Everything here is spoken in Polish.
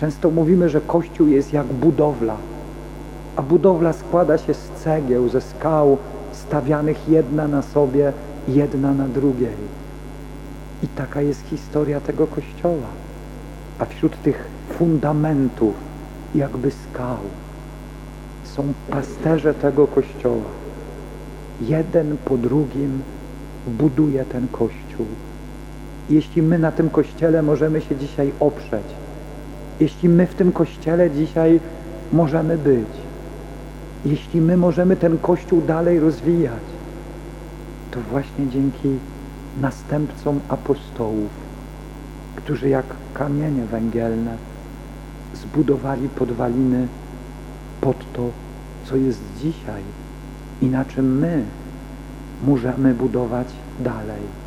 Często mówimy, że Kościół jest jak budowla, a budowla składa się z cegieł, ze skał stawianych jedna na sobie, jedna na drugiej. I taka jest historia tego Kościoła. A wśród tych fundamentów, jakby skał, są pasterze tego Kościoła. Jeden po drugim buduje ten Kościół. Jeśli my na tym Kościele możemy się dzisiaj oprzeć, jeśli my w tym Kościele dzisiaj możemy być, jeśli my możemy ten Kościół dalej rozwijać, to właśnie dzięki następcom apostołów, którzy jak kamienie węgielne zbudowali podwaliny pod to, co jest dzisiaj i na czym my możemy budować dalej.